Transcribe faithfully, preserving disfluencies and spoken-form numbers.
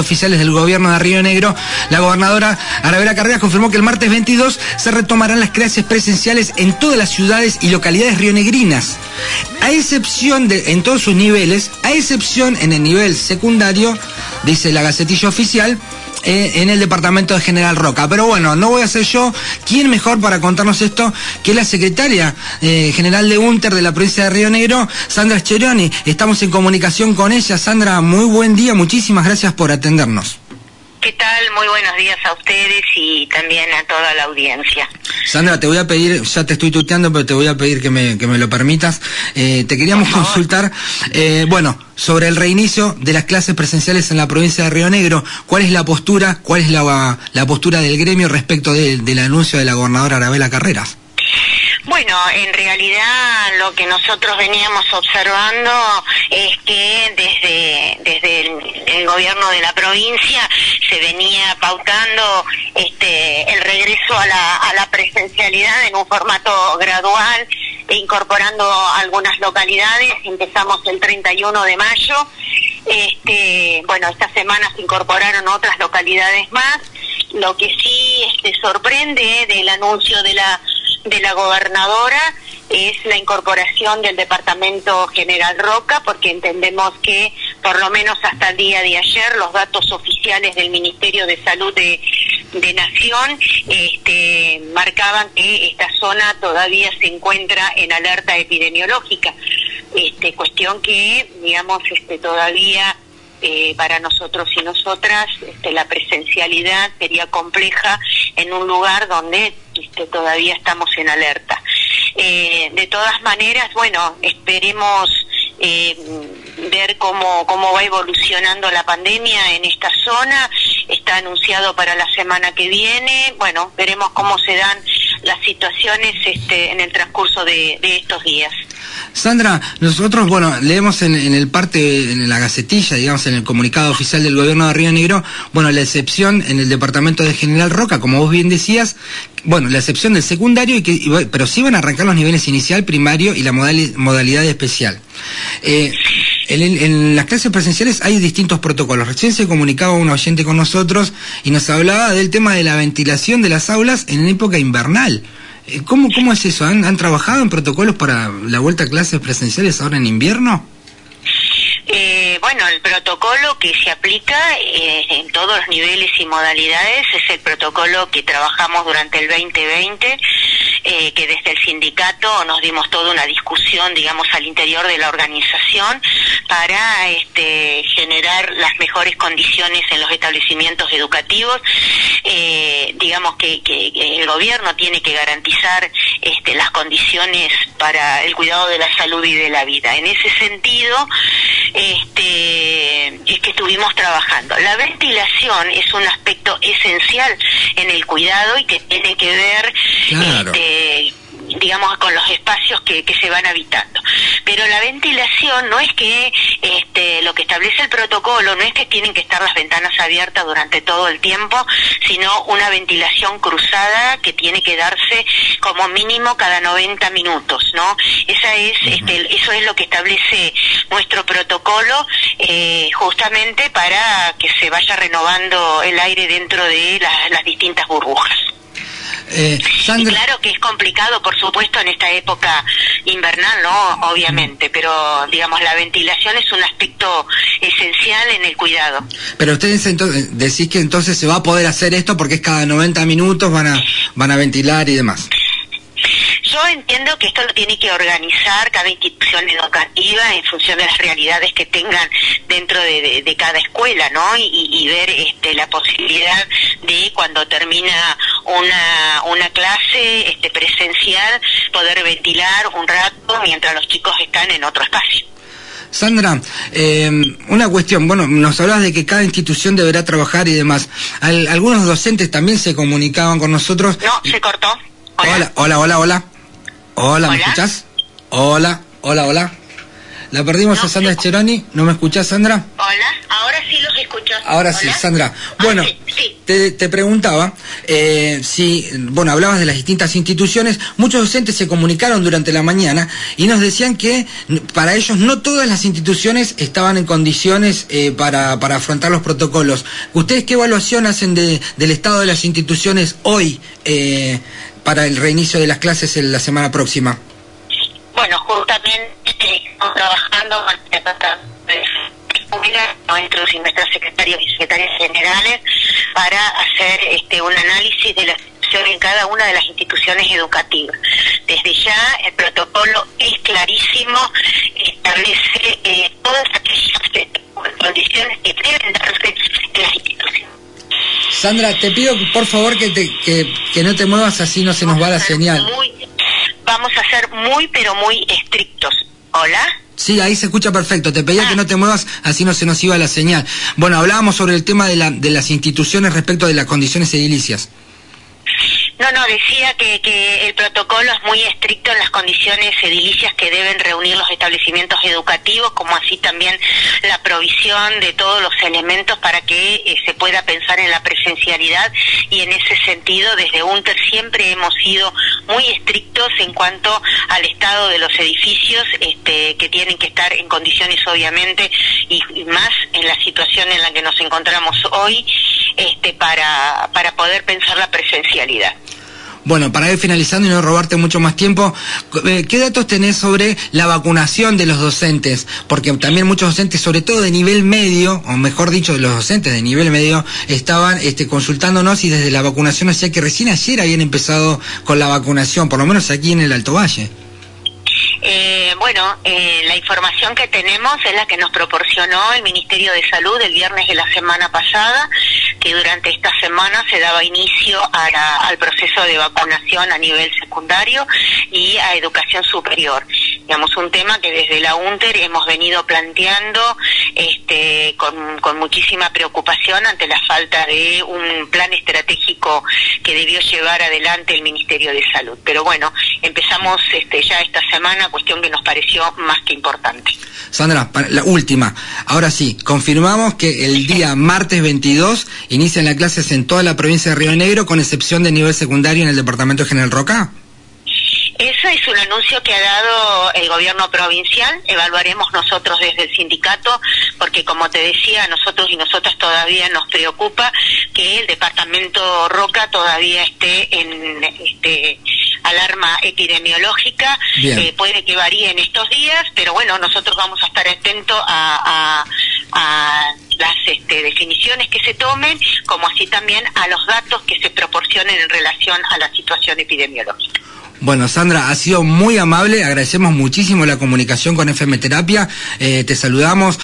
oficiales del gobierno de Río Negro, la gobernadora Arabela Carreras confirmó que el martes veintidós se retomarán las clases presenciales en todas las ciudades y localidades rionegrinas, a excepción de, en todos sus niveles, a excepción en el nivel secundario, dice la Gacetilla Oficial, Eh, en el departamento de General Roca. Pero bueno, no voy a ser yo quién mejor para contarnos esto que la secretaria eh, general de UNTER de la provincia de Río Negro, Sandra Scheroni. Estamos en comunicación con ella. Sandra, muy buen día, muchísimas gracias por atendernos. ¿Qué tal? Muy buenos días a ustedes y también a toda la audiencia. Sandra, te voy a pedir, ya te estoy tuteando, pero te voy a pedir que me, que me lo permitas. Eh, te queríamos consultar, eh, bueno, sobre el reinicio de las clases presenciales en la provincia de Río Negro. ¿Cuál es la postura, cuál es la, la postura del gremio respecto de, del anuncio de la gobernadora Arabela Carreras? Bueno, en realidad lo que nosotros veníamos observando es que desde desde el, el gobierno de la provincia se venía pautando este el regreso a la a la presencialidad en un formato gradual e incorporando algunas localidades. Empezamos el treinta y uno de mayo. Este, bueno, esta semana se incorporaron otras localidades más. Lo que sí este, sorprende del anuncio de la de la gobernadora es la incorporación del departamento General Roca, porque entendemos que por lo menos hasta el día de ayer los datos oficiales del Ministerio de Salud de, de Nación este, marcaban que esta zona todavía se encuentra en alerta epidemiológica, este, cuestión que digamos este, todavía Eh, para nosotros y nosotras este, la presencialidad sería compleja en un lugar donde este, todavía estamos en alerta. Eh, de todas maneras, bueno, esperemos eh, ver cómo, cómo va evolucionando la pandemia en esta zona. Está anunciado para la semana que viene. Bueno, veremos cómo se dan las situaciones este, en el transcurso de, de estos días. Sandra, nosotros, bueno, leemos en, en el parte, en la Gacetilla, digamos, en el comunicado oficial del gobierno de Río Negro, bueno, la excepción en el departamento de General Roca, como vos bien decías, bueno, la excepción del secundario, y que, y, pero sí van a arrancar los niveles inicial, primario y la modali, modalidad especial. Eh, en, en las clases presenciales hay distintos protocolos. Recién se comunicaba un oyente con nosotros y nos hablaba del tema de la ventilación de las aulas en época invernal. ¿Cómo, cómo es eso? ¿Han, ¿Han trabajado en protocolos para la vuelta a clases presenciales ahora en invierno? Eh, bueno, el protocolo que se aplica eh, en todos los niveles y modalidades es el protocolo que trabajamos durante el veinte veinte, eh, que desde el sindicato nos dimos toda una discusión, digamos, al interior de la organización para este, generar las mejores condiciones en los establecimientos educativos. Eh, digamos que, que, que el gobierno tiene que garantizar este, las condiciones para el cuidado de la salud y de la vida. En ese sentido, este, es que estuvimos trabajando. La ventilación es un aspecto esencial en el cuidado y que tiene que ver, claro, este, digamos, con los espacios que, que se van habitando. Pero la ventilación no es que este, lo que establece el protocolo no es que tienen que estar las ventanas abiertas durante todo el tiempo, sino una ventilación cruzada que tiene que darse como mínimo cada noventa minutos, ¿no? Esa es, este, eso es lo que establece nuestro protocolo, eh, justamente para que se vaya renovando el aire dentro de las, las distintas burbujas. Eh, Sandra... Y claro que es complicado, por supuesto, en esta época invernal, ¿no? Obviamente, pero, digamos, la ventilación es un aspecto esencial en el cuidado. Pero ustedes entonces, decís que entonces se va a poder hacer esto porque es cada noventa minutos van a, van a ventilar y demás. Yo entiendo que esto lo tiene que organizar cada institución educativa en función de las realidades que tengan dentro de, de, de cada escuela, ¿no? Y, y ver este, la posibilidad de cuando termina una, una clase este, presencial poder ventilar un rato mientras los chicos están en otro espacio. Sandra, eh, una cuestión, bueno, nos hablabas de que cada institución deberá trabajar y demás. Al, algunos docentes también se comunicaban con nosotros. No, se cortó. Hola, hola, hola, hola. Hola, ¿me escuchás? Hola, hola, hola. La perdimos no, a Sandra Scheroni. ¿No me escuchás, Sandra? Hola, ahora sí los escucho. Ahora ¿Hola? sí, Sandra. Bueno, ah, sí, sí. Te, te preguntaba eh, si, bueno, hablabas de las distintas instituciones. Muchos docentes se comunicaron durante la mañana y nos decían que para ellos no todas las instituciones estaban en condiciones eh, para, para afrontar los protocolos. ¿Ustedes qué evaluación hacen de, del estado de las instituciones hoy eh, para el reinicio de las clases en la semana próxima? Bueno, justamente estamos trabajando con nuestros y nuestras secretarios y secretarias generales para hacer este un análisis de la situación en cada una de las instituciones educativas. Desde ya el protocolo es clarísimo, establece eh, todas aquellas condiciones que deben darse en las instituciones. Sandra, te pido por favor que, te, que, que no te muevas, así no se nos va la señal. Muy, vamos a ser muy pero muy estrictos. ¿Hola? Sí, ahí se escucha perfecto. Te pedía ah. que no te muevas, así no se nos iba la señal. Bueno, hablábamos sobre el tema de, la, de las instituciones respecto de las condiciones edilicias. No, no, decía que, que el protocolo es muy estricto en las condiciones edilicias que deben reunir los establecimientos educativos, como así también la provisión de todos los elementos para que eh, se pueda pensar en la presencialidad, y en ese sentido desde UNTER siempre hemos sido muy estrictos en cuanto al estado de los edificios, este, que tienen que estar en condiciones obviamente, y, y más en la situación en la que nos encontramos hoy, este, para, para poder pensar la presencialidad. Bueno, para ir finalizando y no robarte mucho más tiempo, ¿qué datos tenés sobre la vacunación de los docentes? Porque también muchos docentes, sobre todo de nivel medio, o mejor dicho, los docentes de nivel medio, estaban este, consultándonos y desde la vacunación, o sea que recién ayer habían empezado con la vacunación, por lo menos aquí en el Alto Valle. Eh, bueno, eh, la información que tenemos es la que nos proporcionó el Ministerio de Salud el viernes de la semana pasada, que durante esta semana se daba inicio a la, al proceso de vacunación a nivel secundario y a educación superior. Digamos, un tema que desde la UNTER hemos venido planteando este, con, con muchísima preocupación ante la falta de un plan estratégico que debió llevar adelante el Ministerio de Salud. Pero bueno, empezamos este, ya esta semana, cuestión que nos pareció más que importante. Sandra, la última. Ahora sí, confirmamos que el día martes veintidós inician las clases en toda la provincia de Río Negro, con excepción de nivel secundario en el departamento de General Roca. Ese es un anuncio que ha dado el gobierno provincial. Evaluaremos nosotros desde el sindicato, porque como te decía, a nosotros y nosotras todavía nos preocupa que el departamento Roca todavía esté en este alarma epidemiológica. Eh, puede que varíe en estos días, pero bueno, nosotros vamos a estar atentos a, a, a las este, definiciones que se tomen, como así también a los datos que se proporcionen en relación a la situación epidemiológica. Bueno, Sandra, ha sido muy amable, agradecemos muchísimo la comunicación con F M Terapia, eh, te saludamos.